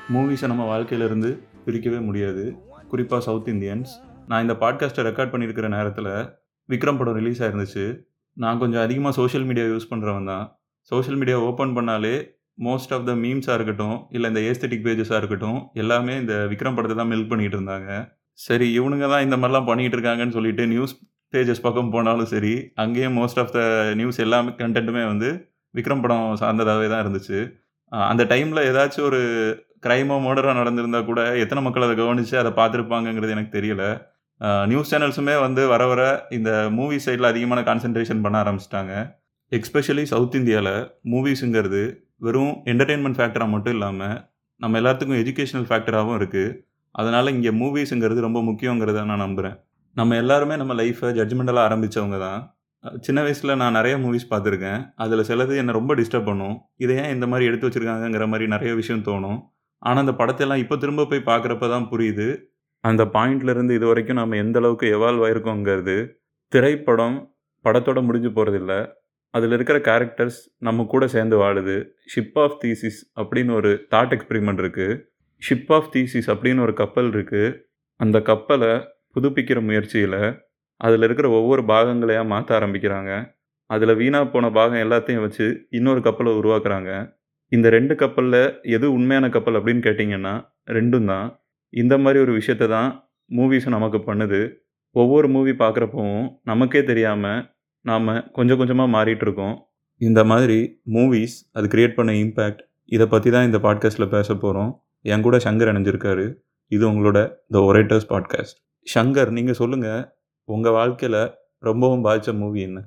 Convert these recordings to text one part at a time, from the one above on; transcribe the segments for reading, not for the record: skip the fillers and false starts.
மூவிஸை நம்ம வாழ்க்கையிலேருந்து பிரிக்கவே முடியாது, குறிப்பாக சவுத் இந்தியன்ஸ். நான் இந்த பாட்காஸ்ட்டை ரெக்கார்ட் பண்ணியிருக்கிற நேரத்தில் விக்ரம் படம் ரிலீஸ் ஆயிருந்துச்சு. நான் கொஞ்சம் அதிகமாக சோஷியல் மீடியா யூஸ் பண்ணுறவன் தான். சோஷியல் மீடியா ஓப்பன் பண்ணாலே மோஸ்ட் ஆஃப் த மீம்ஸாக இருக்கட்டும், இல்லை இந்த ஏஸ்தட்டிக் பேஜஸாக இருக்கட்டும், எல்லாமே இந்த விக்ரம் படத்தை தான் மில்க் பண்ணிகிட்டு இருந்தாங்க. சரி, இவனுங்க தான் இந்த மாதிரிலாம் பண்ணிகிட்டு இருக்காங்கன்னு சொல்லிட்டு நியூஸ் பேஜஸ் பக்கம் போனாலும் சரி, அங்கேயும் மோஸ்ட் ஆஃப் த நியூஸ் எல்லாமே கண்டென்ட்டுமே வந்து விக்ரம் படம் சார்ந்ததாகவே தான் இருந்துச்சு. அந்த டைமில் ஏதாச்சும் ஒரு கிரைமோ மர்டரோ நடந்திருந்தா கூட எத்தனை மக்கள் அதை கவனித்து அதை பார்த்துருப்பாங்கங்கிறது எனக்கு தெரியல. நியூஸ் சேனல்ஸுமே வந்து வர வர இந்த மூவி சைடில் அதிகமான கான்சன்ட்ரேஷன் பண்ண ஆரம்பிச்சிட்டாங்க. எக்ஸ்பெஷலி சவுத் இந்தியாவில் மூவிஸுங்கிறது வெறும் என்டர்டெயின்மெண்ட் ஃபேக்டராக மட்டும் இல்லாமல் நம்ம எல்லாத்துக்கும் எஜுகேஷனல் ஃபேக்டராகவும் இருக்குது. அதனால் இங்கே மூவிஸுங்கிறது ரொம்ப முக்கியங்கிறத நான் நம்புகிறேன். நம்ம எல்லாருமே நம்ம லைஃப்பை ஜட்ஜ்மெண்டலாக ஆரம்பித்தவங்க தான். சின்ன வயசில் நான் நிறைய மூவிஸ் பார்த்துருக்கேன். அதில் சிலது என்னை ரொம்ப டிஸ்டர்ப் பண்ணும். இதை ஏன் இந்த மாதிரி எடுத்து வச்சுருக்காங்கங்கிற மாதிரி நிறைய விஷயம் தோணும். ஆனால் அந்த படத்தெல்லாம் இப்போ திரும்ப போய் பார்க்குறப்ப தான் புரியுது, அந்த பாயிண்ட்லேருந்து இது வரைக்கும் நம்ம எந்த அளவுக்கு எவால்வ் ஆயிருக்கோங்கிறது. திரைப்படம் படத்தோட முடிஞ்சு போகிறதில்ல, அதில் இருக்கிற கேரக்டர்ஸ் நம்ம கூட சேர்ந்து வாழுது. ஷிப் ஆஃப் தீசிஸ் அப்படின்னு ஒரு தாட் எக்ஸ்பெரிமெண்ட் இருக்குது. ஷிப் ஆஃப் தீசிஸ் அப்படின்னு ஒரு கப்பல் இருக்குது. அந்த கப்பலை புதுப்பிக்கிற முயற்சியில் அதில் இருக்கிற ஒவ்வொரு பாகங்களையாக மாற்ற ஆரம்பிக்கிறாங்க. அதில் வீணாக போன பாகம் எல்லாத்தையும் வச்சு இன்னொரு கப்பலை உருவாக்குறாங்க. இந்த 2 கப்பலில் எது உண்மையான கப்பல் அப்படின்னு கேட்டிங்கன்னா 2ம் தான். இந்த மாதிரி ஒரு விஷயத்தை தான் மூவிஸும் நமக்கு பண்ணுது. ஒவ்வொரு மூவி பார்க்குறப்பவும் நமக்கே தெரியாமல் நாம் கொஞ்சம் கொஞ்சமாக மாறிட்டுருக்கோம். இந்த மாதிரி மூவிஸ் அது க்ரியேட் பண்ண இம்பேக்ட், இதை பற்றி தான் இந்த பாட்காஸ்ட்டில் பேச போகிறோம். என் கூட சங்கர் இணைஞ்சிருக்காரு. இது உங்களோட த ஒரேட்டர்ஸ் பாட்காஸ்ட். சங்கர், நீங்கள் சொல்லுங்கள், உங்கள் வாழ்க்கையில் ரொம்பவும் பாதித்த மூவி என்ன?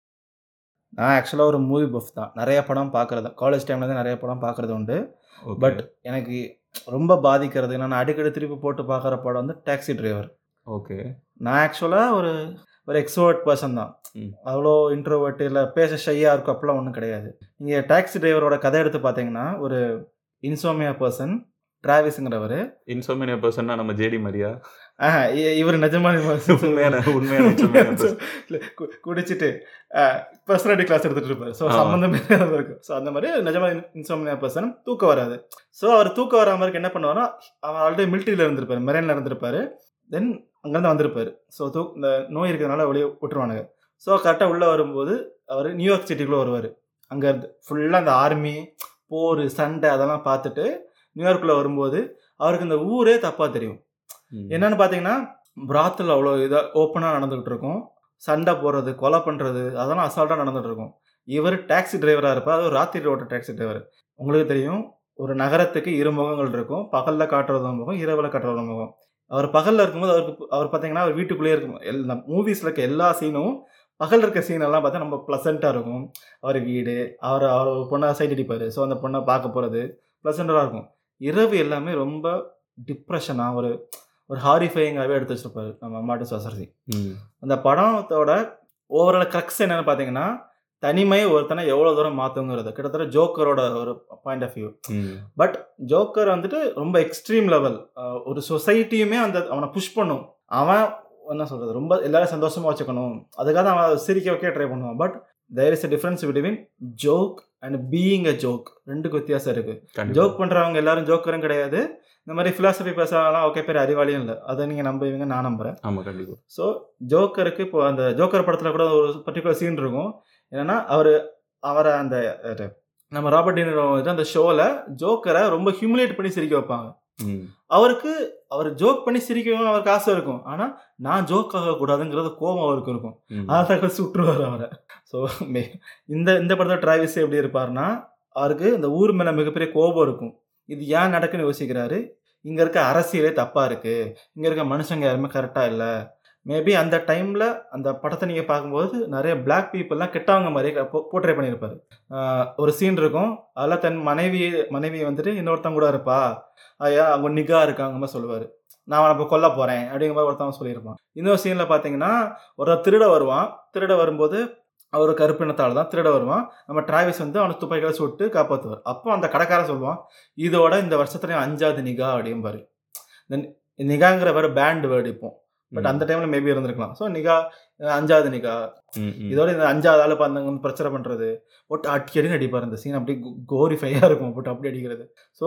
நான் ஆக்சுவலாக ஒரு மூவி பஃப் தான். நிறைய படம் பார்க்குறது, காலேஜ் டைமில் தான் நிறைய படம் பார்க்குறது உண்டு. பட் எனக்கு ரொம்ப பாதிக்கிறது, நான் அடிக்கடி திருப்பி போட்டு பார்க்குற படம் வந்து டாக்ஸி டிரைவர். ஓகே. நான் ஆக்சுவலாக ஒரு எக்ஸ்ட்ரோவர்ட் பர்சன் தான். அவ்வளோ இன்ட்ரோவர்ட் இல்லை, பேச ஷையாக இருக்கும் அப்படிலாம் ஒன்றும் கிடையாது. நீங்கள் டாக்ஸி டிரைவரோட கதை எடுத்து பார்த்தீங்கன்னா, ஒரு இன்சோமியா பர்சன் டிராவிஸுங்கிறவர். இன்சோமியா பர்சன்னா நம்ம ஜேடி மாதிரியா? இவர் நிஜமான குடிச்சிட்டு பர்சனாலிட்டி கிளாஸ் எடுத்துகிட்டு இருப்பார். ஸோ சம்மந்தமே இருக்கும். ஸோ அந்த மாதிரி நிஜமான இன்சோமியா பர்சன் தூக்கம் வராது. ஸோ அவர் தூக்கம் வராமல் இருக்கு என்ன பண்ணுவார்னா, அவர் ஆல்ரெடி மிலிட்ரியில் இருந்திருப்பார், மெரைனில் இருந்திருப்பார். தென் அங்கேருந்து வந்திருப்பார். ஸோ இந்த நோய் இருக்கிறதுனால வெளியே விட்டுருவானுங்க. ஸோ கரெக்டாக உள்ளே வரும்போது அவர் நியூயார்க் சிட்டிக்குள்ளே வருவார். அங்கே இருந்து ஃபுல்லாக அந்த ஆர்மி, போர், சண்டை அதெல்லாம் பார்த்துட்டு நியூயார்க்குள்ளே வரும்போது அவருக்கு இந்த ஊரே தப்பாக தெரியும். என்னன்னு பார்த்தீங்கன்னா, பிராத்தில் அவ்வளோ இதாக ஓப்பனாக நடந்துகிட்டு இருக்கும். சண்டை போடுறது, கொலை பண்ணுறது அதெல்லாம் அசால்ட்டாக நடந்துகிட்டு இருக்கும். இவர் டாக்ஸி டிரைவராக இருப்பார். அது ஒரு ராத்திரி ஓட்ட டாக்ஸி டிரைவர். உங்களுக்கு தெரியும், ஒரு நகரத்துக்கு 2 முகங்கள் இருக்கும். பகலில் காட்டுறது முகம், இரவில் காட்டுறது முகம். அவர் பகலில் இருக்கும்போது அவர் பார்த்தீங்கன்னா அவர் வீட்டுக்குள்ளேயே இருக்கும். மூவிஸில் இருக்க எல்லா சீனும் பகல் இருக்க சீனெல்லாம் பார்த்தா நம்ம ப்ளசண்ட்டாக இருக்கும். அவர் வீடு, அவர் பொண்ணை சைட் அடிப்பார். ஸோ அந்த பொண்ணை பார்க்க போகிறது ப்ளசண்ட்டாக இருக்கும். இரவு எல்லாமே ரொம்ப டிப்ரெஷனாக ஒரு ஹாரிஃபையிங்காகவே எடுத்து வச்சிருப்பாரு நம்ம மார்ட்டின் ஸ்கார்செஸி. அந்த படத்தோட ஓவரால் க்ரக்ஸ் என்னென்னு பார்த்தீங்கன்னா, தனிமை ஒருத்தனை எவ்வளோ தூரம் மாற்றுங்கிறது. கிட்டத்தட்ட ஜோக்கரோட ஒரு point of view. But joker வந்துட்டு ரொம்ப எக்ஸ்ட்ரீம் லெவல். ஒரு சொசைட்டியுமே அவனை புஷ் பண்ணும். அவன் என்ன சொல்கிறது, ரொம்ப எல்லாரும் சந்தோஷமாக வச்சுக்கணும், அதுக்காக அவன் சிரிக்க வைக்க ட்ரை பண்ணுவான். But there is a difference between joke and being a joke. 2க்கு வித்தியாசம் இருக்குது. ஜோக் பண்ணுறவங்க எல்லாரும் ஜோக்கரும் கிடையாது. இந்த மாதிரி ஃபிலாசபி பேசலாம், ஓகே, பேர் அறிவாளியும் இல்லை. அதை நீங்கள் நம்புவீங்க, நான் நம்புகிறேன். ஆமாம், கண்டிப்பாக. ஸோ ஜோக்கருக்கு இப்போ அந்த ஜோக்கர் படத்தில் கூட ஒரு பர்டிகுலர் சீன் இருக்கும். என்னென்னா, அவரை அந்த நம்ம ராபர்ட் டினிரோ அந்த ஷோவில் ஜோக்கரை ரொம்ப ஹியூமிலேட் பண்ணி சிரிக்க வைப்பாங்க. அவர் ஜோக் பண்ணி சிரிக்கவும் அவருக்கு ஆசை இருக்கும். ஆனால் நான் ஜோக் ஆகக்கூடாதுங்கிறது கோபம் அவருக்கு இருக்கும். அதை சுற்றுவார் அவரை. ஸோ இந்த படத்தில் டிராவிஸ் எப்படி இருப்பார்னா, அவருக்கு இந்த ஊர் மேலே மிகப்பெரிய கோபம் இருக்கும். இது ஏன் நடக்குன்னு யோசிக்கிறாரு. இங்கே இருக்க அரசியலே தப்பாக இருக்குது, இங்கே இருக்க மனுஷங்க யாருமே கரெக்டாக இல்லை. மேபி அந்த டைமில் அந்த படத்தை நீங்கள் பார்க்கும்போது நிறைய பிளாக் பீப்புளெலாம் கெட்டவங்க மாதிரி போர்ட்ரே பண்ணியிருப்பார். ஒரு சீன் இருக்கும், அதில் தன் மனைவி வந்துட்டு இன்னொருத்தவங்க கூட இருப்பா, ஐயா அவங்க நிகா இருக்காங்க மாதிரி சொல்லுவார். நான் அவனை இப்போ கொல்ல போகிறேன் அப்படிங்கிற மாதிரி ஒருத்தவங்க சொல்லியிருப்பான். இன்னொரு சீனில் பார்த்தீங்கன்னா, ஒரு திருட வரும்போது அவர் கருப்பினத்தால் தான் திருட வருவான். நம்ம டிராவிஸ் வந்து அவனை துப்பாக்கிகளை சுட்டு காப்பாற்றுவார். அப்போ அந்த கடைக்காரன் சொல்லுவான், இதோட இந்த வருஷத்துல 5வது நிகா அப்படிம்பாரு. இந்த நிகாங்கிற வேறு பேண்ட் வேர்டு இப்போ, பட் அந்த டைமில் மேபி இருந்திருக்கலாம். ஸோ நிகா 5வது நிகா, இதோட இந்த 5வது ஆள் வந்து பிரச்சனை பண்ணுறது, போட்டு அடிக்கடி அடிப்பார். இந்த சீன் அப்படி கோரிஃபையாக இருக்கும், போட்டு அப்படி அடிக்கிறது. ஸோ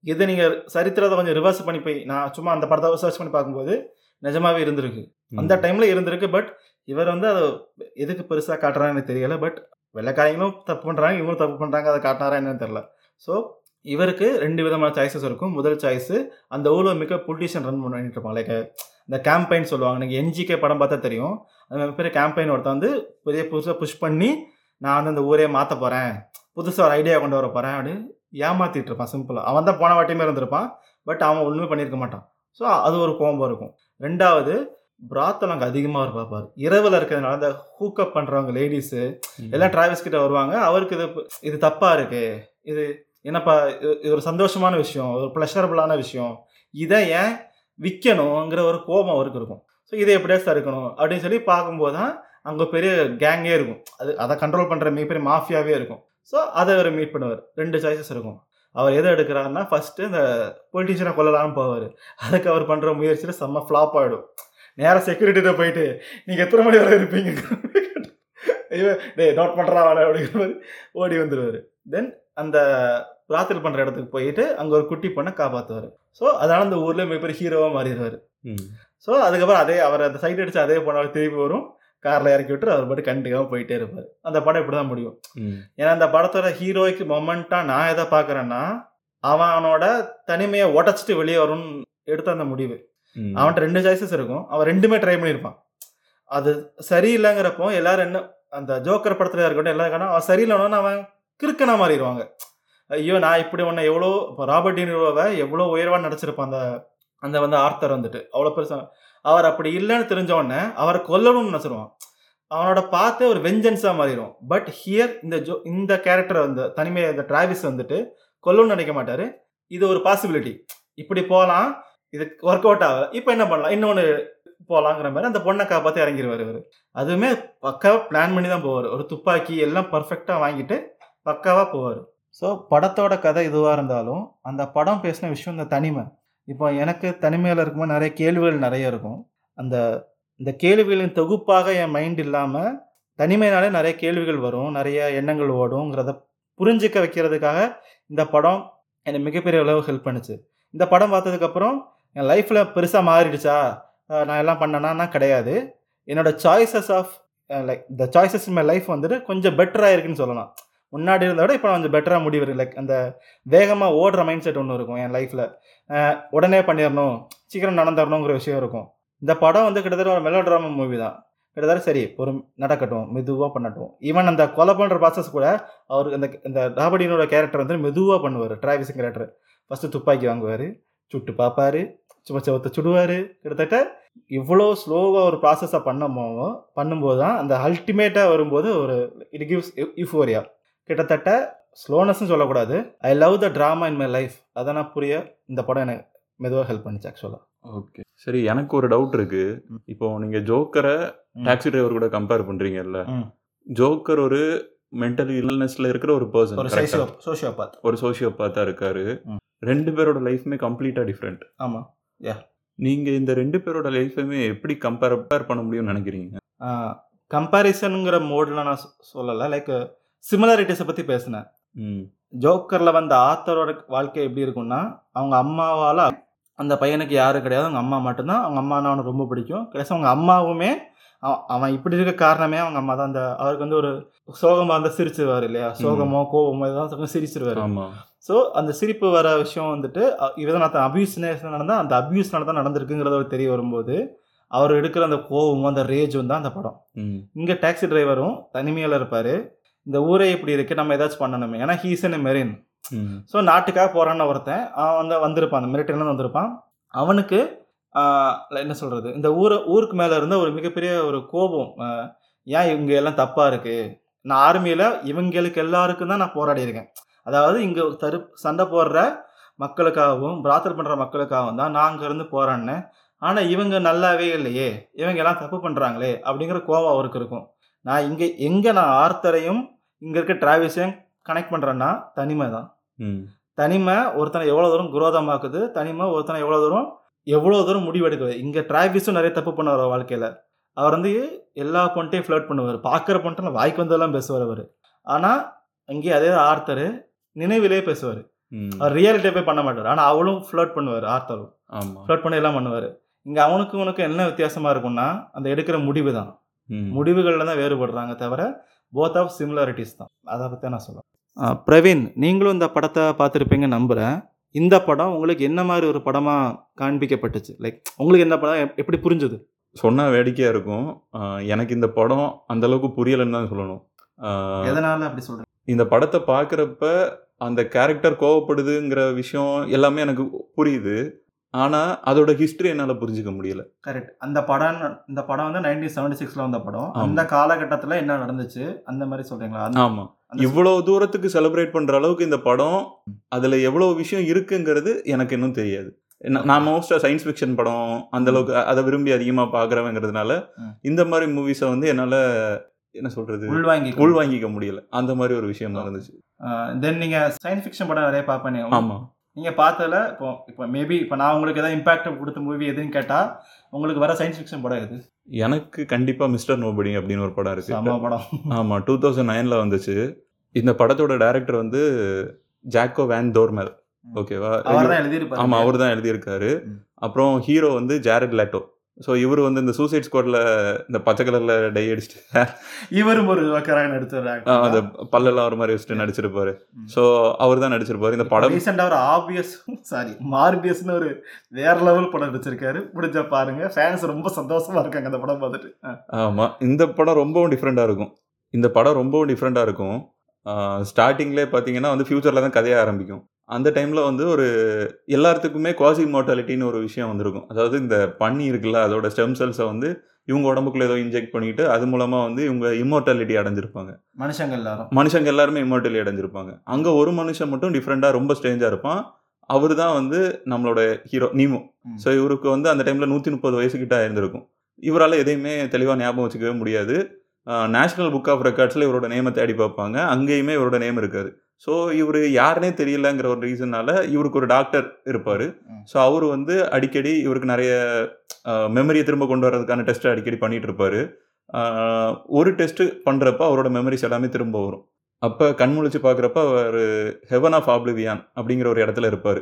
இதை நீங்கள் சரித்திரத்தை கொஞ்சம் ரிவர்ஸ் பண்ணி போய் நான் சும்மா அந்த படத்தை சர்ச் பண்ணி பார்க்கும்போது நிஜமாவே இருந்திருக்கு. அந்த டைமில் இருந்திருக்கு. பட் இவர் வந்து அதை எதுக்கு பெருசாக காட்டுறான்னு எனக்கு தெரியலை. பட் வெள்ளைக்காரங்களும் தப்பு பண்ணுறாங்க, இவங்களும் தப்பு பண்ணுறாங்க, அதை காட்டினாரா என்னன்னு தெரில. ஸோ இவருக்கு 2 விதமான சாய்ஸஸ் இருக்கும். முதல் சாய்ஸு அந்த ஊரில் மிக பொலிட்டிஷியன் ரன் பண்ணிட்டு இருப்பாங்க. லைக் இந்த கேம்பெயின் சொல்லுவாங்க. நீங்கள் என்ஜிகே படம் பார்த்தா தெரியும். அந்த பெரிய கேம்பெயின் ஒருத்தன் வந்து பெரிய புதுசாக புஷ் பண்ணி நான் வந்து அந்த ஊரே மாற்ற போகிறேன், புதுசாக ஒரு ஐடியா கொண்டு வர போகிறேன் அப்படின்னு ஏமாற்றிட்டு இருப்பான். சிம்பிளாக அவன் தான் போன வாட்டியுமே இருந்திருப்பான். பட் அவன் ஒன்றுமே பண்ணியிருக்க மாட்டான். ஸோ அது ஒரு கோம்பம் இருக்கும். 2வது பிராத்தல் அங்கே அதிகமாக ஒரு பார்ப்பார். இரவில் இருக்கிறதுனால அந்த ஹூக்கப் பண்ணுறவங்க லேடிஸு எல்லாம் டிராவல்ஸ் கிட்ட வருவாங்க. அவருக்கு இது தப்பாக இருக்குது, இது என்னப்பா இது ஒரு சந்தோஷமான விஷயம், ஒரு ப்ளஷரபுளான விஷயம், இதை ஏன் விற்கணுங்கிற ஒரு கோபம் அவருக்கு இருக்கும். ஸோ இதை எப்படியாச்சும் தடுக்கணும் அப்படின்னு சொல்லி பார்க்கும்போது தான் அங்கே பெரிய கேங்கே இருக்கும். அதை கண்ட்ரோல் பண்ணுற மிகப்பெரிய மாஃபியாவே இருக்கும். ஸோ அதை அவர் மீட் பண்ணுவார். 2 சாய்ஸஸ் இருக்கும். அவர் எதை எடுக்கிறாருன்னா ஃபஸ்ட்டு இந்த பொலிட்டிஷியனை கொள்ளலான்னு போவார். அதுக்கு அவர் பண்ணுற முயற்சியில் செம்ம ஃப்ளாப் ஆகிடும். நேராக செக்யூரிட்டிகிட்ட போயிட்டு நீங்கள் எத்தனை மணி வரை இருப்பீங்க, ஐயோ டே நோட் பண்ணுறா அப்படிங்கிற மாதிரி ஓடி வந்துடுவார். தென் அந்த பிரார்த்தனை பண்ணுற இடத்துக்கு போயிட்டு அங்கே ஒரு குட்டி பொண்ணை காப்பாற்றுவார். ஸோ அதனால் அந்த ஊரில் மிகப்பெரிய ஹீரோவாக மாறிடுவார். ஸோ அதுக்கப்புறம் அவர் அந்த சைட் அடித்து அதே பொண்ணை திருப்பி வரும், காரில் இறக்கி விட்டு அவர் பாட்டு கண்டிக்காமல் போயிட்டே இருப்பார். அந்த படம் இப்படி தான் முடியும். ஏன்னா அந்த படத்தோட ஹீரோய்க்கு மொமெண்ட்டாக நான் எதை பார்க்குறேன்னா அவனோட தனிமையை உடச்சிட்டு வெளியே வரும்னு எடுத்த அந்த முடிவு. அவன்கிட்ட 2 சாய்ஸஸ் இருக்கும். அவன் 2மே ட்ரை பண்ணியிருப்பான். அது சரியில்லைங்கிறப்போ எல்லாரும் என்ன அந்த ஜோக்கர் படத்தில் இருக்கட்டும் எல்லாருக்கான அவன் சரியில்லைன்னு அவன் கிறுக்கனா மாறிடுவாங்க. ஐயோ நான் இப்படி ஒன்று எவ்வளோ இப்போ ராபர்ட் டி நீரோவை எவ்வளோ உயர்வாக நடிச்சிருப்பான் அந்த அந்த வந்து ஆர்த்தர் வந்துட்டு அவ்வளோ பெருசாக. அவர் அப்படி இல்லைன்னு தெரிஞ்ச உடனே அவரை கொல்லணும்னு நினச்சிருவான். அவனோட பார்த்து ஒரு வெஞ்சன்ஸாக மாறிடும். பட் ஹியர் இந்த கேரக்டர் வந்து தனிமையை இந்த டிராவிஸ் வந்துட்டு கொல்லணும்னு நினைக்க மாட்டார். இது ஒரு பாசிபிலிட்டி, இப்படி போகலாம், இது ஒர்க் அவுட் ஆகல, இப்போ என்ன பண்ணலாம், இன்னொன்று போகலாங்கிற மாதிரி அந்த பொண்ணை காப்பாற்றி இறங்கிடுவார் இவர். அதுவுமே பக்காவாக பிளான் பண்ணி தான் போவார். ஒரு துப்பாக்கி எல்லாம் பர்ஃபெக்டாக வாங்கிட்டு பக்காவாக போவார். ஸோ படத்தோட கதை இதுவாக இருந்தாலும் அந்த படம் பேசின விஷயம் இந்த தனிமை. இப்போ எனக்கு தனிமையில் இருக்கும்போது நிறைய கேள்விகள் நிறைய இருக்கும். இந்த கேள்விகளின் தொகுப்பாக என் மைண்ட் இல்லாமல் தனிமையினாலே நிறைய கேள்விகள் வரும், நிறைய எண்ணங்கள் ஓடுங்கிறத புரிஞ்சிக்க வைக்கிறதுக்காக இந்த படம் எனக்கு மிகப்பெரிய அளவு ஹெல்ப் பண்ணுச்சு. இந்த படம் பார்த்ததுக்கப்புறம் என் லைஃப்பில் பெருசாக மாறிடுச்சா, நான் எல்லாம் பண்ணேன்னா கிடையாது. என்னோடய choices of like the choices in my life வந்துட்டு கொஞ்சம் பெட்டராக இருக்குன்னு சொல்லலாம். முன்னாடி இருந்த விட இப்போ கொஞ்சம் பெட்டராக முடிவு. லைக் அந்த வேகமாக ஓடுற மைண்ட் செட் ஒன்று இருக்கும் என் லைஃப்பில். உடனே பண்ணிடணும், சீக்கிரம் நடந்துடணுங்கிற விஷயம் இருக்கும். இந்த படம் வந்து கிட்டத்தட்ட ஒரு மெலோ ட்ராமா மூவி தான். கிட்டத்தட்ட சரி ஒரு நடக்கட்டும், மெதுவாக பண்ணட்டும். ஈவன் அந்த கொலை பண்ணுற ப்ராசஸ் கூட அவருக்கு இந்த ராபர்டினோட கேரக்டர் வந்து மெதுவாக பண்ணுவார். டிராவிஸ் கேரக்டர் ஃபஸ்ட்டு துப்பாக்கி வாங்குவார், சுட்டு பார்ப்பார், சும்மா செவத்தை சுடுவார். கிட்டத்தட்ட இவ்வளோ ஸ்லோவாக ஒரு ப்ராசஸாக பண்ணும்போது தான் அந்த அல்டிமேட்டாக வரும்போது ஒரு இட் கிவ்ஸ் யூஃபோரியா. கிட்டத்தட்ட ஸ்லோனஸ்ன்னு சொல்லக்கூடாது, I love the drama in my life. அதை நான் புரிய இந்த படம் எனக்கு மெதுவாக ஹெல்ப் பண்ணிச்சு ஆக்சுவலாக. ஓகே சரி, எனக்கு ஒரு டவுட் இருக்குது. இப்போ நீங்கள் ஜோக்கரை டாக்ஸி டிரைவர் கூட கம்பேர் பண்ணுறீங்கல்ல, ஜோக்கர் ஒரு மென்டல் இல்னஸ்ல இருக்கிற ஒரு பர்சன், ஒரு சோஷியோபாத்தாக இருக்காரு. 2 பேரோட லைஃப்மே கம்ப்ளீட்டாக டிஃப்ரெண்ட். ஆமாம், யா. நீங்கள் இந்த 2 பேரோட லைஃபையுமே எப்படி கம்பேர் பண்ண முடியும்னு நினைக்கிறீங்க? கம்பேரிசனுங்கிற மோடில் நான் சொல்லலை, லைக் சிமிலாரிட்டிஸை பற்றி பேசினேன். ஜோக்கரில் வந்த ஆத்தரோட வாழ்க்கை எப்படி இருக்குன்னா, அவங்க அம்மாவால் அந்த பையனுக்கு யாரும் கிடையாது, அவங்க அம்மா மட்டும்தான். அவங்க அம்மானா அவனுக்கு ரொம்ப பிடிக்கும். கடைசி அவங்க அம்மாவுமே அவன் இப்படி இருக்க காரணமே அவங்க அம்மா தான். அந்த அவருக்கு வந்து ஒரு சோகமாக இருந்தால் சிரிச்சிருவார் இல்லையா, சோகமோ கோபமோ இதுதான் சிரிச்சிருவார். ஸோ அந்த சிரிப்பு வர விஷயம் வந்துட்டு இவதான் அபியூஸ் நடந்தால் அந்த அபியூஸ்னால தான் நடந்திருக்குங்கிறத அவர் தெரிய வரும்போது அவர் எடுக்கிற அந்த கோபமும் அந்த ரேஜும் தான் அந்த படம். இங்கே டாக்ஸி டிரைவரும் தனிமையில் இருப்பார். இந்த ஊரே இப்படி இருக்குது, நம்ம ஏதாச்சும் பண்ணணுமே, ஏன்னா ஹீஸ் இன் மெரின். ஸோ நாட்டுக்காக போகிறான்னு ஒருத்தன் அவன் வந்து வந்திருப்பான், அந்த மிலிட்டரிலேருந்து வந்திருப்பான். அவனுக்கு என்ன சொல்கிறது, இந்த ஊருக்கு மேலே இருந்த ஒரு மிகப்பெரிய ஒரு கோபம், ஏன் இவங்க எல்லாம் தப்பாக இருக்குது, நான் ஆர்மியில் இவங்களுக்கு எல்லாருக்கும் தான் நான் போராடி இருக்கேன், அதாவது இங்கே சண்டை போடுற மக்களுக்காகவும் பிரார்த்தனை பண்ணுற மக்களுக்காகவும் தான் நான் அங்கே இருந்து போராடினேன், ஆனால் இவங்க நல்லாவே இல்லையே, இவங்க எல்லாம் தப்பு பண்ணுறாங்களே அப்படிங்கிற கோபம் அவருக்கு இருக்கும். நான் எங்கே நான் ஆர்த்தரையும் இங்கே இருக்க டிராவிஸையும் கனெக்ட் பண்ணுறேன்னா தனிமை தான். தனிமை ஒருத்தனை எவ்வளோ தூரம் குரோதமாக்குது, தனிமை ஒருத்தனை எவ்வளோ தூரம் முடிவெடுக்குது. இங்கே டிராவிஸும் நிறைய தப்பு பண்ணுவார் வாழ்க்கையில். அவர் வந்து எல்லா பொண்ட்டையும் ஃப்ளர்ட் பண்ணுவார், பார்க்குற பொண்ட்டை வாய்க்கு வந்தெல்லாம் பேசுவார் அவர். ஆனால் இங்கே அதே ஆர்த்தர் நினைவிலே பேசுவார். அவர் ரியாலிட்டியை போய் பண்ண மாட்டார். ஆனால் அவளும் ஃப்ளர்ட் பண்ணுவார், ஆர்த்தரும் ஆமா ஃப்ளர்ட் பண்ணி எல்லாம் பண்ணுவார். இங்கே அவனுக்கு என்ன வித்தியாசமாக இருக்கும்னா அந்த எடுக்கிற முடிவு தான், முடிவுகளில் தான் வேறுபடுறாங்க தவிர போத் ஆஃப் சிமிலாரிட்டிஸ் தான். அதை பற்றி நான் சொல்லுவேன். பிரவீன், நீங்களும் இந்த படத்தை பார்த்துருப்பீங்கன்னு நம்புகிறேன். இந்த படம் உங்களுக்கு என்ன மாதிரி ஒரு படமாக காண்பிக்கப்பட்டுச்சு? லைக் உங்களுக்கு இந்த படம் எப்படி புரிஞ்சுது? சொன்னால் வேடிக்கையாக இருக்கும். எனக்கு இந்த படம் அந்தளவுக்கு புரியலைன்னு தான் சொல்லணும். எதனால் அப்படி சொல்கிறேன்? இந்த படத்தை பார்க்குறப்ப அந்த கேரக்டர் கோவப்படுதுங்கிற விஷயம் எல்லாமே எனக்கு புரியுது. ஆனால் அதோட ஹிஸ்ட்ரி என்னால் புரிஞ்சிக்க முடியல. கரெக்ட். இந்த படம் வந்து 1976 வந்த படம். அந்த காலகட்டத்தில் என்ன நடந்துச்சு அந்த மாதிரி சொல்கிறீங்களா? ஆமாம். இவ்வளோ தூரத்துக்கு செலிப்ரேட் பண்ணுற அளவுக்கு இந்த படம் அதில் எவ்வளோ விஷயம் இருக்குங்கிறது எனக்கு இன்னும் தெரியாது. நான் மோஸ்ட்டாக சயின்ஸ் ஃபிக்ஷன் படம் அந்தளவுக்கு அதை விரும்பி அதிகமாக பார்க்குறவங்கிறதுனால இந்த மாதிரி மூவிஸை வந்து என்னால் என்ன சொல்கிறது உள்வாங்கிக்க முடியல. அந்த மாதிரி ஒரு விஷயம் இருந்துச்சு. தென் நீங்கள் சயின்ஸ் ஃபிக்ஷன் படம் நிறைய பார்ப்பேன். ஆமாம். நீங்கள் பார்த்ததில் இப்போ மேபி இப்போ நான் உங்களுக்கு எதாவது இம்பாக்ட் கொடுத்த மூவி எதுன்னு கேட்டால் உங்களுக்கு வர சயின்ஸ் ஃபிக்ஷன் படம் எது? எனக்கு கண்டிப்பாக மிஸ்டர் நோபடி அப்படின்னு ஒரு படம் இருக்குது. ஆமாம், படம். ஆமாம், 2009 வந்துச்சு. இந்த படத்தோட டைரக்டர் வந்து ஜாக்கோ வேன் டோர்மெல். ஓகேவா? ஆமாம், அவர் தான் எழுதியிருக்காரு. அப்புறம் ஹீரோ வந்து ஜாரெட் லேட்டோ. ஸோ இவர் வந்து இந்த சூசைட் ஸ்குவாட்ல இந்த பச்சை கலரில் டை அடிச்சுட்டு இவரும் ஒரு நடிச்சார். அந்த பல்லெல்லாம் ஒரு மாதிரி வச்சுட்டு நடிச்சிருப்பாரு. ஸோ அவர் தான் நடிச்சிருப்பாரு. இந்த படம் ரீசெண்டாக ஒரு மார்பியஸ்னு ஒரு வேற லெவல் படம் நடிச்சிருக்காரு. பிடிச்சா பாருங்க. ஃபேன்ஸ் ரொம்ப சந்தோஷமா இருக்காங்க அந்த படம் பார்த்துட்டு. ஆமாம், இந்த படம் ரொம்பவும் டிஃப்ரெண்ட்டாக இருக்கும். ஸ்டார்டிங்லேயே பார்த்தீங்கன்னா வந்து ஃபியூச்சரில் தான் கதையாக ஆரம்பிக்கும். அந்த டைமில் வந்து ஒரு எல்லாத்துக்குமே குவாசி இம்மோர்டாலிட்டின்னு ஒரு விஷயம் வந்திருக்கும். அதாவது இந்த பன்னி இருக்குல்ல, அதோட ஸ்டெம் செல்ஸை வந்து இவங்க உடம்புக்குள்ள ஏதோ இன்ஜெக்ட் பண்ணிட்டு அது மூலமாக வந்து இவங்க இம்மோர்டாலிட்டி அடைஞ்சிருப்பாங்க. மனுஷங்க எல்லாருமே இம்மோர்டாலிட்டி அடைஞ்சிருப்பாங்க. அங்கே ஒரு மனுஷன் மட்டும் டிஃப்ரெண்ட்டாக ரொம்ப ஸ்ட்ரேஞ்சாக இருப்பான். அவர் தான் வந்து நம்மளோட ஹீரோ நீமோ. ஸோ இவருக்கு வந்து அந்த டைமில் 130 வயசுக்கிட்ட ஆயிருந்திருக்கும். இவரால் எதையுமே தெளிவாக ஞாபகம் வச்சுக்கவே முடியாது. நேஷ்னல் புக் ஆஃப் ரெக்கார்ட்ஸில் இவரோட நேமை தேடி பார்ப்பாங்க. அங்கேயுமே இவரோட நேம் இருக்காது. ஸோ இவர் யாருனே தெரியலங்கிற ஒரு ரீசன்னால இவருக்கு ஒரு டாக்டர் இருப்பார். ஸோ அவர் வந்து அடிக்கடி இவருக்கு நிறைய மெமரியை திரும்ப கொண்டு வர்றதுக்கான டெஸ்ட்டை அடிக்கடி பண்ணிகிட்டு இருப்பார். ஒரு டெஸ்ட்டு பண்ணுறப்ப அவரோட மெமரிஸ் எல்லாமே திரும்ப வரும். அப்போ கண்முழிச்சு பார்க்குறப்ப அவர் ஹெவன் ஆஃப் ஆப்லிவியான் அப்படிங்கிற ஒரு இடத்துல இருப்பார்.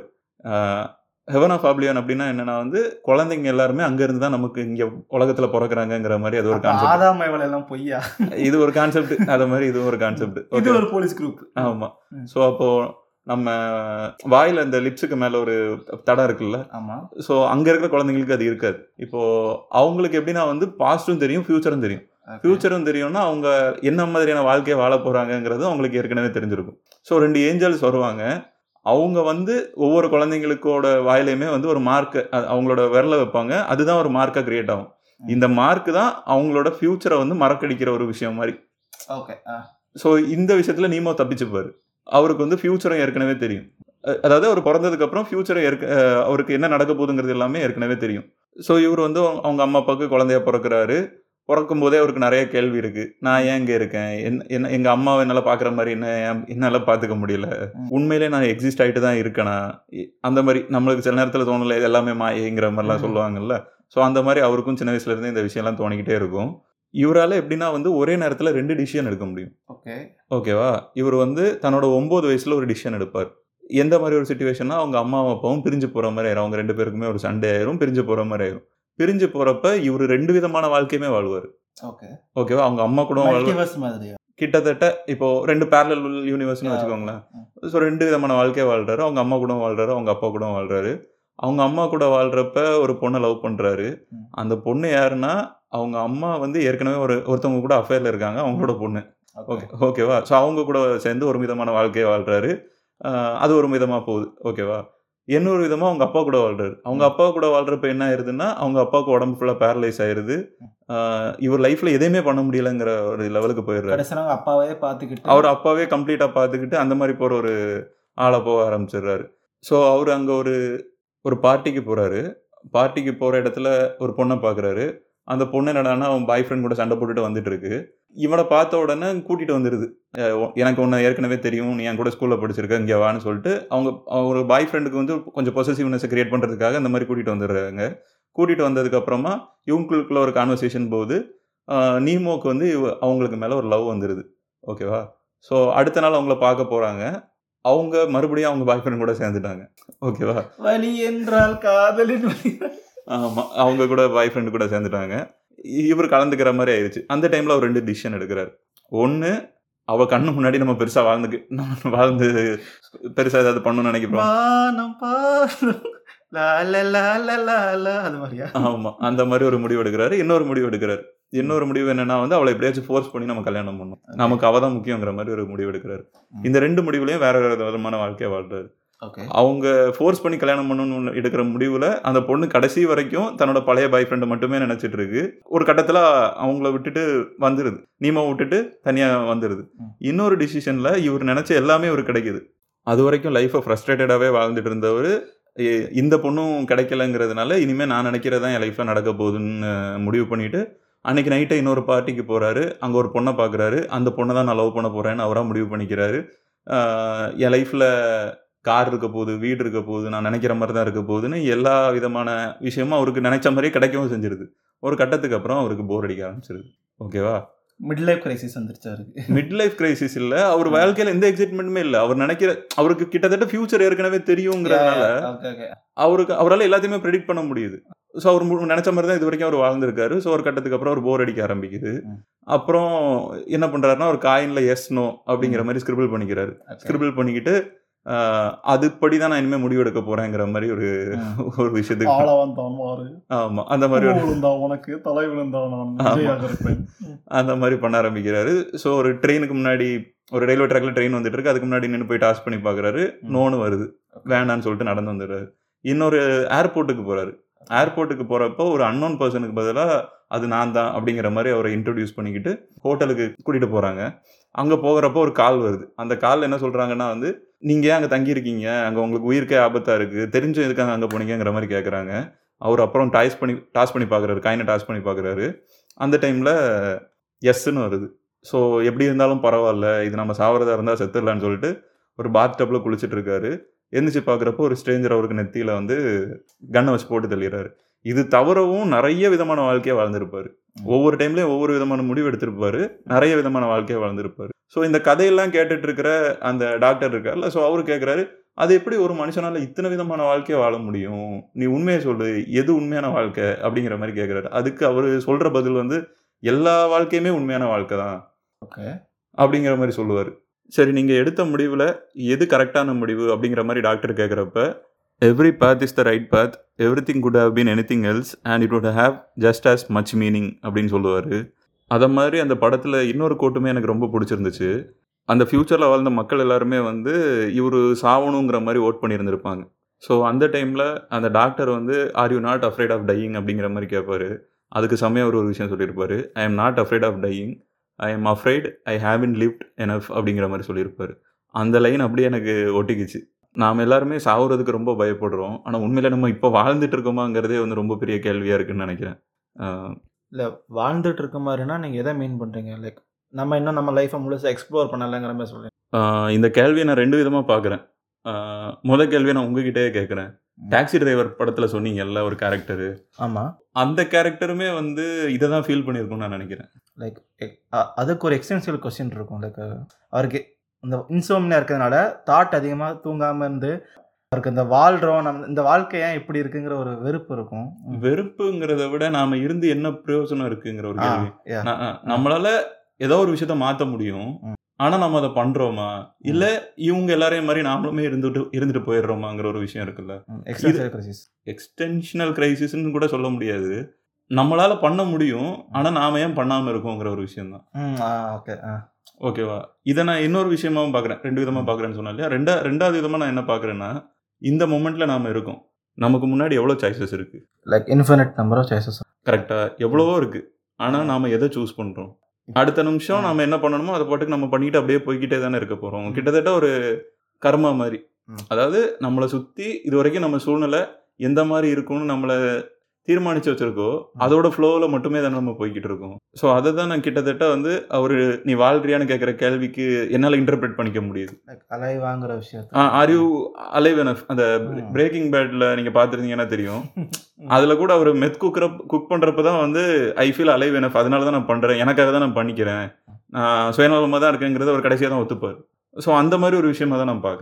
ஹெவன் ஆஃப் ஆப்லிவியான் அப்படின்னா என்னன்னா வந்து குழந்தைங்க எல்லாருமே அங்கேருந்து தான் நமக்கு இங்கே உலகத்தில் பிறக்கிறாங்கிற மாதிரி அது ஒரு கான்செப்ட். இது ஒரு கான்செப்ட். அது மாதிரி இது ஒரு கான்செப்ட். இது ஒரு போலீஸ் குரூப். ஆமாம். ஸோ அப்போது நம்ம வாயில் இந்த லிப்ஸுக்கு மேலே ஒரு தடம் இருக்குல்ல. ஆமாம். ஸோ அங்கே இருக்கிற குழந்தைங்களுக்கு அது இருக்காது. இப்போது அவங்களுக்கு எப்படின்னா வந்து பாஸ்ட்டும் தெரியும், ஃப்யூச்சரும் தெரியும். ஃப்யூச்சரும் தெரியும்னா அவங்க என்ன மாதிரியான வாழ்க்கையை வாழ போகிறாங்கங்கிறது அவங்களுக்கு ஏற்கனவே தெரிஞ்சிருக்கும். ஸோ 2 ஏஞ்சல்ஸ் வருவாங்க. அவங்க வந்து ஒவ்வொரு குழந்தைங்களுக்கோட வாயிலையுமே வந்து ஒரு மார்க்கு அவங்களோட விரலை வைப்பாங்க. அதுதான் ஒரு மார்க்காக கிரியேட் ஆகும். இந்த மார்க்கு தான் அவங்களோட ஃப்யூச்சரை வந்து மறக்கடிக்கிற ஒரு விஷயம் மாதிரி. ஓகே. ஸோ இந்த விஷயத்தில் நீமோ தப்பிச்சுப்பார். அவருக்கு வந்து ஃப்யூச்சரும் ஏற்கனவே தெரியும். அதாவது அவர் பிறந்ததுக்கப்புறம் ஃப்யூச்சரை அவருக்கு என்ன நடக்க போகுதுங்கிறது எல்லாமே ஏற்கனவே தெரியும். ஸோ இவர் வந்து அவங்க அம்மா அப்பாவுக்கு குழந்தைய பிறக்கிறாரு. பிறக்கும் போதே அவருக்கு நிறைய கேள்வி இருக்குது. நான் ஏன் இங்கே இருக்கேன், என்ன எங்கள் அம்மாவை என்னால் பார்க்குற மாதிரி என்னால் பார்த்துக்க முடியல, உண்மையிலே நான் எக்ஸிஸ்ட் ஆகிட்டு தான் இருக்கேனா, அந்த மாதிரி நம்மளுக்கு சில நேரத்தில் தோணலை, இது எல்லாமே மாயங்கிற மாதிரிலாம் சொல்லுவாங்கல்ல. ஸோ அந்த மாதிரி அவருக்கும் சின்ன வயசுலேருந்து இந்த விஷயம்லாம் தோணிக்கிட்டே இருக்கும். இவரால் எப்படின்னா வந்து ஒரே நேரத்தில் 2 டிசிஷன் எடுக்க முடியும். ஓகேவா? இவர் வந்து தன்னோட 9 வயசில் ஒரு டிசிஷன் எடுப்பார். எந்த மாதிரி ஒரு சிச்சுவேஷன்னா அவங்க அம்மாவும் அப்பாவும் பிரிஞ்சு போகிற மாதிரி ஆயிரும். அவங்க 2 பேருக்குமே ஒரு சண்டே ஆயிரும், பிரிஞ்சு போகிற மாதிரி ஆயிரும். பிரிஞ்சு போகிறப்ப இவர் 2 விதமான வாழ்க்கையுமே வாழ்வார். ஓகேவா? அவங்க அம்மா கூட கிட்டத்தட்ட இப்போ 2 பேரலல் யூனிவர்ஸ்னு வச்சுக்கோங்களேன். ஸோ 2 விதமான வாழ்க்கையை வாழ்றாரு. அவங்க அம்மா கூட வாழ்றாரு, அவங்க அப்பா கூட வாழ்றாரு. அவங்க அம்மா கூட வாழ்றப்ப ஒரு பொண்ணை லவ் பண்ணுறாரு. அந்த பொண்ணு யாருன்னா அவங்க அம்மா வந்து ஏற்கனவே ஒருத்தவங்க கூட அஃபேரில் இருக்காங்க, அவங்களோட பொண்ணு. ஓகேவா? ஸோ அவங்க கூட சேர்ந்து ஒரு விதமான வாழ்க்கையை வாழ்றாரு. அது ஒரு விதமாக போகுது. ஓகேவா? இன்னொரு விதமாக அவங்க அப்பா கூட வாழ்றாரு. அவங்க அப்பா கூட வாழ்றப்ப என்ன ஆயிருதுன்னா அவங்க அப்பாவுக்கு உடம்பு ஃபுல்லாக பேரலைஸ் ஆயிருது. இவர் லைஃப்பில் எதையுமே பண்ண முடியலங்கிற ஒரு லெவலுக்கு போயிடுறாரு. அவர் அப்பாவே கம்ப்ளீட்டாக பார்த்துக்கிட்டு அந்த மாதிரி போகிற ஒரு ஆளை போக ஆரம்பிச்சிடுறாரு. ஸோ அவர் அங்கே ஒரு பார்ட்டிக்கு போகிறாரு. பார்ட்டிக்கு போகிற இடத்துல ஒரு பொண்ணை பார்க்குறாரு. அந்த பொண்ணு என்னடான்னா அவன் பாய் ஃப்ரெண்ட் கூட சண்டை போட்டுட்டு வந்துட்டு இருக்கு. இவனை பார்த்த உடனே கூட்டிகிட்டு வந்துடுது. எனக்கு ஒன்று ஏற்கனவே தெரியும், நீ என் கூட ஸ்கூலில் படிச்சிருக்க, இங்கே வான்னு சொல்லிட்டு அவங்க பாய் ஃப்ரெண்டுக்கு வந்து கொஞ்சம் பொசசிவ்னஸை கிரியேட் பண்ணுறதுக்காக அந்த மாதிரி கூட்டிகிட்டு வந்துடுறாங்க. கூட்டிகிட்டு வந்ததுக்கப்புறமா இவங்களுக்குள்ள ஒரு கான்வர்சேஷன் போகுது. நீமோக்கு வந்து அவங்களுக்கு மேலே ஒரு லவ் வந்துடுது. ஓகேவா? ஸோ அடுத்த நாள் அவங்கள பார்க்க போகிறாங்க. அவங்க மறுபடியும் அவங்க பாய் ஃப்ரெண்ட் கூட சேர்ந்துட்டாங்க. ஓகேவா? வலி என்றால் காதலின் வலி. ஆமாம், அவங்க கூட பாய் ஃப்ரெண்டு கூட சேர்ந்துட்டாங்க. இவர் கலந்துக்கிற மாதிரி ஆயிடுச்சு. அந்த டைமில் அவர் 2 டிசிஷன் எடுக்கிறார். ஒன்று, அவள் கண்ணு முன்னாடி நம்ம பெருசாக வாழ்ந்து பெருசாக ஏதாவது பண்ணணும்னு நினைக்கிறோம். ஆமாம், அந்த மாதிரி ஒரு முடிவு எடுக்கிறாரு. இன்னொரு முடிவு என்னன்னா வந்து அவளை எப்படியாச்சும் ஃபோர்ஸ் பண்ணி நம்ம கல்யாணம் பண்ணணும், நமக்கு அவள் தான் முக்கியங்கிற மாதிரி ஒரு முடிவு எடுக்கிறாரு. இந்த 2 முடிவுலையும் வேற வேற விதமான வாழ்க்கையை வாழ்றாரு. அவங்க ஃபோர்ஸ் பண்ணி கல்யாணம் பண்ணணும்னு எடுக்கிற முடிவில் அந்த பொண்ணு கடைசி வரைக்கும் தன்னோட பழைய பாய் ஃப்ரெண்டை மட்டுமே நினச்சிட்டு இருக்கு. ஒரு கட்டத்தில் அவங்கள விட்டுட்டு வந்துடுது, நீமாவை விட்டுட்டு தனியாக வந்துடுது. இன்னொரு டிசிஷனில் இவர் நினச்ச எல்லாமே இவர் கிடைக்குது. அது வரைக்கும் லைஃப்பை ஃப்ரஸ்ட்ரேட்டடாகவே வாழ்ந்துட்டு இருந்தவர் இந்த பொண்ணும் கிடைக்கலங்கிறதுனால இனிமேல் நான் நினைக்கிறதான் என் லைஃப்பில் நடக்க போகுதுன்னு முடிவு பண்ணிவிட்டு அன்றைக்கி நைட்டை இன்னொரு பார்ட்டிக்கு போகிறாரு. அங்கே ஒரு பொண்ணை பார்க்குறாரு. அந்த பொண்ணை தான் நான் லவ் பண்ண போகிறேன்னு அவராக முடிவு பண்ணிக்கிறாரு. என் லைஃப்பில் கார் இருக்க போகுது, வீடு இருக்க போகுது, நான் நினைக்கிற மாதிரி தான் இருக்க போகுதுன்னு எல்லா விதமான விஷயமும் அவருக்கு நினைச்ச மாதிரியே கிடைக்கவும் செஞ்சிருது. ஒரு கட்டத்துக்கு அப்புறம் அவருக்கு போர் அடிக்க ஆரம்பிச்சிருது. ஓகேவா? மிட் லைஃப் கிரைசிஸ் வந்துருச்சாரு. மிட் லைஃப் கிரைசிஸ் இல்லை, அவர் வாழ்க்கையில் எந்த எக்ஸைட்மெண்ட்டுமே இல்லை. அவர் அவருக்கு கிட்டத்தட்ட ஃபியூச்சர் ஏற்கனவே தெரியுங்கிறதுனால அவரால் எல்லாத்தையுமே ப்ரெடிக்ட் பண்ண முடியுது. ஸோ அவர் நினச்ச மாதிரி தான் இது வரைக்கும் அவர் வாழ்ந்துருக்காரு. ஸோ ஒரு கட்டத்துக்கு அப்புறம் அவர் போர் அடிக்க ஆரம்பிக்குது. அப்புறம் என்ன பண்ணுறாருன்னா ஒரு காயினில் எஸ் நோ அப்படிங்கிற மாதிரி ஸ்கிரிபிள் பண்ணிக்கிறாரு. ஸ்கிரிபிள் பண்ணிக்கிட்டு அதுபடி தான் நான் இனிமேல் முடிவெடுக்க போகிறேங்கிற மாதிரி ஒரு விஷயத்துக்கு ஆமாம் அந்த மாதிரி உனக்கு தலை அந்த மாதிரி பண்ண ஆரம்பிக்கிறாரு. ஸோ ஒரு ட்ரெயினுக்கு முன்னாடி ஒரு ரயில்வே ட்ராக்ல ட்ரெயின் வந்துட்டு இருக்கு. அதுக்கு முன்னாடி நின்று போய் டாஸ் பண்ணி பார்க்குறாரு. நோன்னு வருது. வேண்டான்னு சொல்லிட்டு நடந்து வந்துடுறாரு. இன்னொரு ஏர்போர்ட்டுக்கு போகிறாரு. ஏர்போர்ட்டுக்கு போகிறப்போ ஒரு அன்னோன் பர்சனுக்கு பதிலாக அது நான் தான் அப்படிங்கிற மாதிரி அவரை இன்ட்ரடியூஸ் பண்ணிக்கிட்டு ஹோட்டலுக்கு கூட்டிகிட்டு போகிறாங்க. அங்கே போகிறப்போ ஒரு கால் வருது. அந்த கால் என்ன சொல்கிறாங்கன்னா வந்து நீங்கள் ஏன் அங்கே தங்கியிருக்கீங்க, அங்கே உங்களுக்கு உயிருக்கே ஆபத்தாக இருக்குது, தெரிஞ்சும் எதுக்காக அங்கே போனீங்கிற மாதிரி கேட்குறாங்க. அவர் அப்புறம் டாஸ் பண்ணி பார்க்குறாரு, காயினை டாஸ் பண்ணி பார்க்குறாரு. அந்த டைமில் எஸ்ன்னு வருது. ஸோ எப்படி இருந்தாலும் பரவாயில்ல, இது நம்ம சாவறதா இருந்தால் செத்துடலான்னு சொல்லிட்டு ஒரு பாத் டப்பில் குளிச்சுட்டு இருக்காரு. எந்திரிச்சு பார்க்குறப்போ ஒரு ஸ்ட்ரேஞ்சர் அவருக்கு நெத்தியில் வந்து கன்னை வச்சு போட்டு தள்ளிடுறாரு. இது தவிரவும் நிறைய விதமான வாழ்க்கையை வாழ்ந்திருப்பார். ஒவ்வொரு டைம்லேயும் ஒவ்வொரு விதமான முடிவு எடுத்திருப்பாரு. நிறைய விதமான வாழ்க்கையை வாழ்ந்திருப்பார். ஸோ இந்த கதையெல்லாம் கேட்டுட்டு இருக்கிற அந்த டாக்டர் இருக்கார்ல, ஸோ அவரு கேட்குறாரு, அது எப்படி ஒரு மனுஷனால இத்தனை விதமான வாழ்க்கையை வாழ முடியும், நீ உண்மையை சொல்லு, எது உண்மையான வாழ்க்கை அப்படிங்கிற மாதிரி கேட்குறாரு. அதுக்கு அவர் சொல்கிற பதில் வந்து எல்லா வாழ்க்கையுமே உண்மையான வாழ்க்கை தான் அப்படிங்கிற மாதிரி சொல்லுவார். சரி, நீங்கள் எடுத்த முடிவில் எது கரெக்டான முடிவு அப்படிங்கிற மாதிரி டாக்டர் கேட்குறப்ப, every path is the right path, everything could have been anything else and it would have just as much meaning அப்படின்னு சொல்லுவார். அதை மாதிரி அந்த படத்தில் இன்னொரு கோட்டுமே எனக்கு ரொம்ப பிடிச்சிருந்துச்சு. அந்த ஃப்யூச்சரில் வாழ்ந்த மக்கள் எல்லாருமே வந்து இவர் சாவணுங்கிற மாதிரி ஓட் பண்ணியிருந்திருப்பாங்க. ஸோ அந்த டைமில் அந்த டாக்டர் வந்து are you not afraid of dying அப்படிங்கிற மாதிரி கேட்பார். அதுக்கு செம்மையாக ஒரு விஷயம் சொல்லியிருப்பார். I am not afraid of dying, I am afraid I haven't lived enough அப்படிங்கிற மாதிரி சொல்லியிருப்பார். அந்த லைன் அப்படியே எனக்கு ஒட்டிக்கிச்சு. நாம் எல்லாருமே சாவுறதுக்கு ரொம்ப பயப்படுறோம். ஆனால் உண்மையில் நம்ம இப்போ வாழ்ந்துட்டு இருக்கோமாங்கிறதே வந்து ரொம்ப பெரிய கேள்வியாக இருக்குன்னு நினைக்கிறேன். இல்லை, வாழ்ந்துட்டு இருக்க மாதிரினா நீங்கள் எதை மீன் பண்ணுறீங்க? லைக் நம்ம இன்னும் நம்ம லைஃப்பை முழுசாக எக்ஸ்ப்ளோர் பண்ணலைங்கிற மாதிரி சொல்கிறேன். இந்த கேள்வியை நான் 2 விதமாக பார்க்குறேன். முதல் கேள்வியை நான் உங்ககிட்டே கேட்குறேன். டாக்ஸி டிரைவர் படத்தில் சொன்னீங்கல்ல ஒரு கேரக்டரு, ஆமாம், அந்த கேரக்டருமே வந்து இதை தான் ஃபீல் பண்ணியிருக்கும்னு நான் நினைக்கிறேன். லைக் அதுக்கு ஒரு எக்ஸ்டென்சிவல் கொஸ்டின் இருக்கும். லைக் அவருக்கு இந்த இன்சோம்னியா இருக்கிறதுனால தாட் அதிகமாக தூங்காமல் இருந்து அவருக்கு இந்த வாழ்கிறோம் நம்ம இந்த வாழ்க்கை ஏன் இப்படி இருக்குங்கிற ஒரு வெறுப்பு இருக்கும். வெறுப்புங்கிறத விட நாம் இருந்து என்ன பிரயோஜனம் இருக்குங்கிற ஒரு கேள்வி. நம்மளால ஏதோ ஒரு விஷயத்த மாற்ற முடியும், ஆனால் நம்ம அதை பண்ணுறோமா, இல்லை இவங்க எல்லாரையும் மாதிரி நாமளுமே இருந்துட்டு போயிடுறோமாங்கிற ஒரு விஷயம் இருக்குல்ல. எக்ஸ்டென்ஷனல் கிரைசிஸ்ன்னு கூட சொல்ல முடியாது. நம்மளால பண்ண முடியும், ஆனால் நாம ஏன் பண்ணாமல் இருக்கோங்கிற ஒரு விஷயம் தான். ஓகேவா? இதை நான் இன்னொரு விஷயமாவும் பார்க்குறேன். 2 விதமாக பார்க்குறேன்னு சொன்னேன் இல்லையா? ரெண்டாவது விதமாக நான் என்ன பார்க்குறேன்னா, இந்த மொமெண்ட்டில் நாம் இருக்கோம், நமக்கு முன்னாடி எவ்வளோ சாய்ஸஸ் இருக்குது, like infinite number of choices. கரெக்டாக எவ்வளவோ இருக்குது. ஆனால் நாம் எதை சூஸ் பண்ணுறோம்? அடுத்த நிமிஷம் நம்ம என்ன பண்ணணுமோ அதை பாட்டுக்கு நம்ம பண்ணிட்டு அப்படியே போய்கிட்டே தானே இருக்க போகிறோம். கிட்டத்தட்ட ஒரு கர்மா மாதிரி. அதாவது நம்மளை சுற்றி இது வரைக்கும் நம்ம சூழ்நிலை எந்த மாதிரி இருக்கும்னு நம்மளை தீர்மானித்து வச்சுருக்கோ அதோட ஃப்ளோவில் மட்டுமே தானே நம்ம போய்கிட்டு இருக்கோம். ஸோ அதை தான் நான் கிட்டத்தட்ட வந்து அவர் நீ வாழ்றியான்னு கேட்குற கேள்விக்கு என்னால் இன்டர்பிரேட் பண்ணிக்க முடியுது. அலைவாங்கிற விஷயம். Are you alive enough? அந்த பிரேக்கிங் பேட்ல நீங்கள் பார்த்துருந்தீங்கன்னா தெரியும். அதில் கூட அவர் மெத் குக் பண்ணுறப்ப தான் வந்து ஐ ஃபீல் அலைவ் எனஃப், அதனால தான் நான் பண்ணுறேன், எனக்காக தான் நான் பண்ணிக்கிறேன், நான் சுயநலமாக தான் இருக்கேங்கிறத அவர் கடைசியாக தான் ஒத்துப்பார். ஸோ அந்த மாதிரி ஒரு விஷயமா தான் நான் பார்க்குறேன்.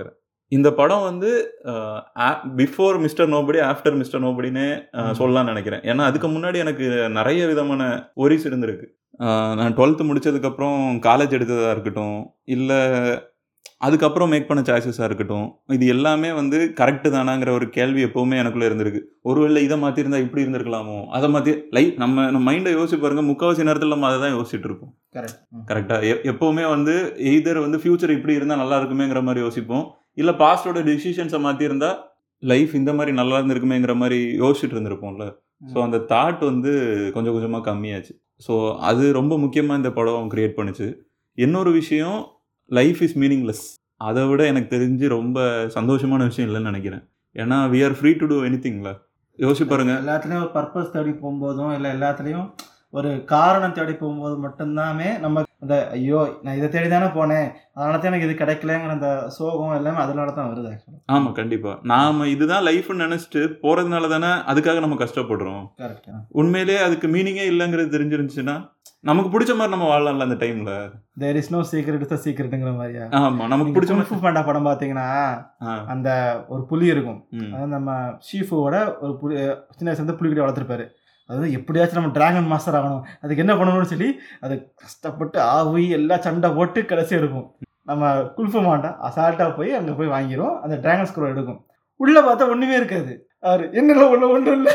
இந்த படம் வந்து before mister nobody after mister நோபடின்னு சொல்லலாம்னு நினைக்கிறேன். ஏன்னா அதுக்கு முன்னாடி எனக்கு நிறைய விதமான ஒரிஸ் இருந்திருக்கு. நான் 12th முடிச்சதுக்கப்புறம் காலேஜ் எடுத்ததாக இருக்கட்டும், இல்லை அதுக்கப்புறம் மேக் பண்ண சாய்ஸஸாக இருக்கட்டும், இது எல்லாமே வந்து கரெக்டு தானாங்கிற ஒரு கேள்வி எப்போவுமே எனக்குள்ளே இருந்திருக்கு. ஒருவேளை இதை மாற்றிருந்தா இப்படி இருந்திருக்கலாமோ, அதை மாற்றி நம்ம மைண்டை யோசிச்சு பாருங்க, முக்கால்வாசி நேரத்தில் நம்ம அதை தான் யோசிச்சுட்டு இருப்போம். கரெக்டாக எப்போவுமே வந்து எய்தர் வந்து ஃபியூச்சர் இப்படி இருந்தால் நல்லா இருக்குமேங்கிற மாதிரி யோசிப்போம், இல்லை பாஸ்டோட டிசிஷன்ஸை மாற்றிருந்தா லைஃப் இந்த மாதிரி நல்லா இருந்திருக்குமேங்கிற மாதிரி யோசிச்சுட்டு இருந்திருப்போம்ல. ஸோ அந்த தாட் வந்து கொஞ்சம் கொஞ்சமாக கம்மியாச்சு. ஸோ அது ரொம்ப முக்கியமாக இந்த படம் கிரியேட் பண்ணுச்சு. இன்னொரு விஷயம், லைஃப் இஸ் மீனிங்லெஸ். அதை விட எனக்கு தெரிஞ்சு ரொம்ப சந்தோஷமான விஷயம் இல்லைன்னு நினைக்கிறேன். ஏன்னா we are free to do எனிதிங்ல. யோசிச்சு பாருங்க, எல்லாத்துலேயும் ஒரு பர்பஸ் தேடி போகும்போதும், இல்லை எல்லாத்துலேயும் ஒரு காரணம் தேடி போகும்போது மட்டும்தாமே நம்ம அந்த ஐயோ நான் இதை தேடி தானே போனேன், அதனால தான் எனக்கு இது கிடைக்கலங்கிற அந்த சோகம் எல்லாமே அதனால தான் வருது ஆக்சுவலாக. ஆமாம், கண்டிப்பாக. நாம் இதுதான் லைஃப்னு நினச்சிட்டு போகிறதுனால தானே அதுக்காக நம்ம கஷ்டப்படுறோம். கரெக்டா. உண்மையிலேயே அதுக்கு மீனிங்கே இல்லைங்கிறது தெரிஞ்சிருந்துச்சுன்னா நமக்கு பிடிச்ச மாதிரி நம்ம வாழலாம்ல அந்த டைம்ல. There is no secret is the சீக்ரெட்டுங்கிற மாதிரியா? ஆமா, நமக்கு பிடிச்ச குங்ஃபு பாண்டா படம் பார்த்தீங்கன்னா அந்த ஒரு புலி இருக்கும், அதாவது நம்ம ஷீஃபுவோட ஒரு புலி சின்ன வயசுல புலிக்கிட்ட வளர்த்துருப்பாரு. அதாவது எப்படியாச்சும் நம்ம டிராகன் மாஸ்டர் ஆகணும், அதுக்கு என்ன பண்ணணும்னு சொல்லி அது கஷ்டப்பட்டு ஆவி எல்லாம் சண்டை போட்டு கடைசி எடுக்கும். நம்ம குல்ஃபு மாண்டா அசால்ட்டாக போய் அங்கே போய் வாங்கிடும், அந்த டிராகன் ஸ்க்ரோல் எடுக்கும். உள்ளே பார்த்தா ஒன்றுமே இருக்காது. அவர் என்னென்ன ஒன்றும் இல்லை,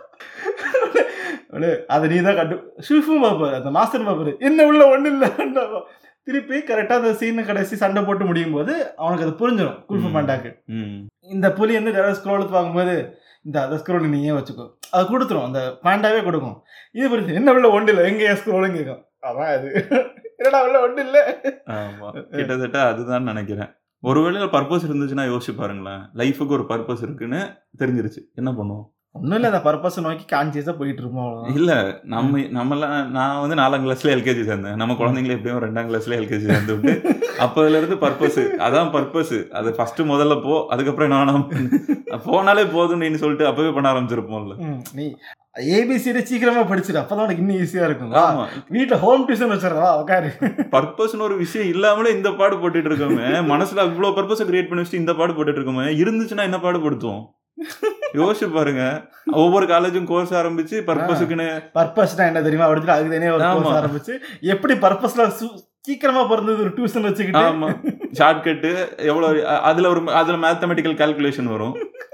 அதை நீ தான் கண்டு ஷீஃபும் பார்ப்பாரு, அந்த மாஸ்டர் பார்ப்பாரு, என்ன உள்ள ஒன்றும் இல்லை. திருப்பி கரெக்டாக அந்த சீனு கடைசி சண்டை போட்டு முடியும் போது அவனுக்கு அது புரிஞ்சிடும் குல்ஃபு மாண்டாக்கு. இந்த புலி வந்து டிராகன் ஸ்க்ரோல் எடுத்து பார்க்கும்போது இந்த அதை ஸ்க்ரோல் நீயே வச்சுக்கோ, அதை கொடுத்துரும், அந்த பாண்டாவே கொடுக்கும். இது புரிஞ்சு என்ன உள்ள ஒன்று இல்லை, எங்கே ஸ்க்ரோலும் கேட்கும். அதான் அது என்னடா உள்ள ஒன்று இல்லை. ஆமாம், கிட்டத்தட்ட அதுதான் நினைக்கிறேன். ஒருவேளை பர்பஸ் இருந்துச்சுன்னா யோசிச்சு பாருங்களேன், லைஃபுக்கு ஒரு பர்பஸ் இருக்குன்னு தெரிஞ்சிருச்சு, என்ன பண்ணுவோம்? ஒன்றும் இல்லை, அந்த பர்பஸை நோக்கி கான்சியஸாக போயிட்டு இருப்போம். இல்லை நம்மளாம் நான் வந்து 4ஆம் கிளாஸ்ல எல்கேஜி சேர்ந்தேன். நம்ம குழந்தைங்களே எப்படியும் 2ஆம் கிளாஸ்ல எல்கேஜி சேர்ந்து விட்டு அப்போதுலேருந்து பர்பஸ், அதான் பர்பஸ். அது ஃபர்ஸ்ட் முதல்ல போ, அதுக்கப்புறம் நான் போனாலே போதும்னு சொல்லிட்டு அப்பவே பண்ண ஆரம்பிச்சிருப்போம்ல. நீ ஏபிசிடி சீக்கிரமா படிச்சிடு, அப்பதான் உனக்கு இன்னும் ஈஸியா இருக்கும். ஆமா, வீட்டில் ஹோம் டியூஷன் வச்சிடறா உட்காரு. பர்பஸ்னு ஒரு விஷயம் இல்லாமலே இந்த பாடு போட்டுட்டு இருக்கோமே, மனசுல இவ்வளோ பர்பஸை கிரியேட் பண்ணி வச்சுட்டு இந்த பாடு போட்டுட்டு இருக்கோமே, இருந்துச்சுன்னா என்ன பாடுபடுத்துவோம்? யோசிச்சு பாருங்க. ஒவ்வொரு காலேஜும் கோர்ஸ் ஆரம்பிச்சு பர்பஸுக்குன்னு, பர்பஸ்னா என்ன தெரியுமா அப்படின்னு அதுக்கு தனியாக ஒரு கோர்ஸ் ஆரம்பிச்சு எப்படி பர்பஸ்ல சீக்கிரமா பிறந்தது ஒரு டியூஷன் வச்சுக்கிட்டு. ஆமா, ஷார்ட்கட்டு எவ்வளோ, அதுல மேத்தமெட்டிக்கல் கால்குலேஷன் வரும்.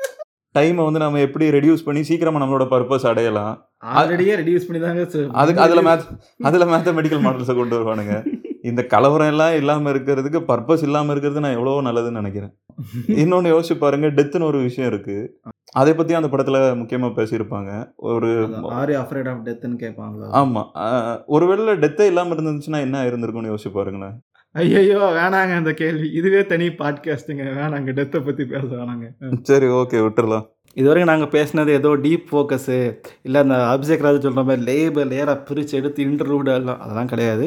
டைமை வந்து நம்ம எப்படி ரெடியூஸ் பண்ணி சீக்கிரமா நம்மளோட பர்பஸ் அடையலாம். ஆல்ரெடியே ரெடியூஸ் பண்ணி தாங்க அதுக்கு அதுல மேத்தமெட்டிக்கல் மாடல்ஸை கொண்டு வருவானுங்க. இந்த கலவரம் எல்லாம் இல்லாமல் இருக்கிறதுக்கு பர்பஸ் இல்லாமல் இருக்கிறது நான் எவ்வளோ நல்லதுன்னு நினைக்கிறேன். இன்னொன்று யோசிச்சு பாருங்க, டெத்துன்னு ஒரு விஷயம் இருக்கு, அதை பற்றி அந்த படத்தில் முக்கியமாக பேசியிருப்பாங்க. ஒரு அஃப்ரேட் ஆஃப் டெத்துன்னு கேட்பாங்க. ஆமாம், ஒருவேளை டெத்தே இல்லாமல் இருந்துச்சுன்னா என்ன இருந்திருக்கும்னு யோசிச்சு பாருங்களேன். ஐயோ வேணாங்க அந்த கேள்வி, இதுவே தனி பாட்காஸ்ட்டுங்க, வேணாங்க டெத்தை பற்றி பேச வேணாங்க. சரி, ஓகே, விட்டுறலாம். இதுவரைக்கும் நாங்கள் பேசினது ஏதோ டீப் ஃபோக்கஸு இல்லை அந்த அபிஷேக் ராஜ் சொல்கிற மாதிரி லேயராக பிரித்து எடுத்து இன்டர்வியூடு எல்லாம் அதெல்லாம் கிடையாது.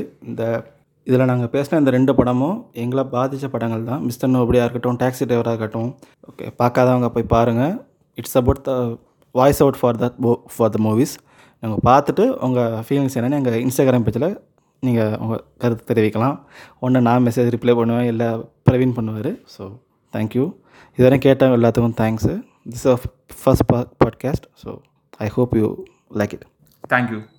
இதில் நாங்கள் பேசின இந்த 2 படமும் எங்களை பாதித்த படங்கள் தான். மிஸ்டர் நோபடியாக இருக்கட்டும், டாக்ஸி டிரைவராக இருக்கட்டும். ஓகே, பார்க்காதவங்க போய் பாருங்கள். It's about the voice out for the movies. நாங்கள் பார்த்துட்டு உங்கள் ஃபீலிங்ஸ் என்னென்னு எங்கள் இன்ஸ்டாகிராம் பேஜில் நீங்கள் உங்கள் கருத்து தெரிவிக்கலாம். ஒன்று நான் மெசேஜ் ரிப்ளை பண்ணுவேன், இல்லை பிரவீன் பண்ணுவார். So thank you. இதுவரை கேட்ட எல்லாத்துக்கும் thanks. This is first podcast. So I hope you like it. Thank you.